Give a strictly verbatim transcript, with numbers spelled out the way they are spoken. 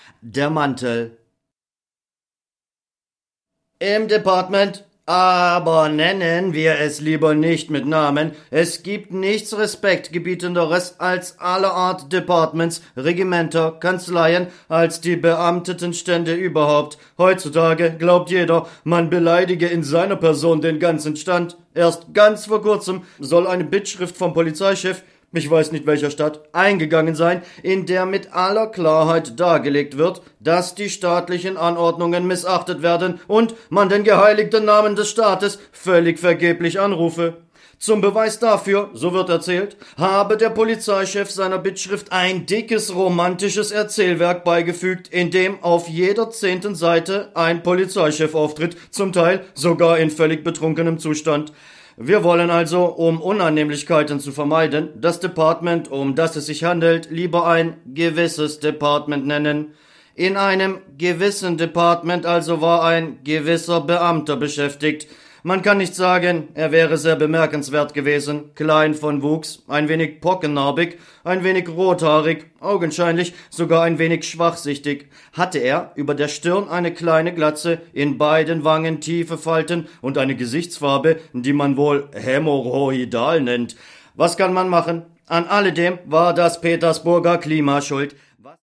Der Mantel. Im Department, aber nennen wir es lieber nicht mit Namen. Es gibt nichts respektgebietenderes als aller Art Departments, Regimenter, Kanzleien, als die Beamtetenstände überhaupt. Heutzutage glaubt jeder, man beleidige in seiner Person den ganzen Stand. Erst ganz vor kurzem soll eine Bittschrift vom Polizeichef, ich weiß nicht welcher Stadt, eingegangen sein, in der mit aller Klarheit dargelegt wird, dass die staatlichen Anordnungen missachtet werden und man den geheiligten Namen des Staates völlig vergeblich anrufe. Zum Beweis dafür, so wird erzählt, habe der Polizeichef seiner Bittschrift ein dickes romantisches Erzählwerk beigefügt, in dem auf jeder zehnten Seite ein Polizeichef auftritt, zum Teil sogar in völlig betrunkenem Zustand. Wir wollen also, um Unannehmlichkeiten zu vermeiden, das Department, um das es sich handelt, lieber ein gewisses Department nennen. In einem gewissen Department also war ein gewisser Beamter beschäftigt. Man kann nicht sagen, er wäre sehr bemerkenswert gewesen, klein von Wuchs, ein wenig pockennarbig, ein wenig rothaarig, augenscheinlich sogar ein wenig schwachsichtig. Hatte er über der Stirn eine kleine Glatze, in beiden Wangen tiefe Falten und eine Gesichtsfarbe, die man wohl hämorrhoidal nennt. Was kann man machen? An alledem war das Petersburger Klima schuld.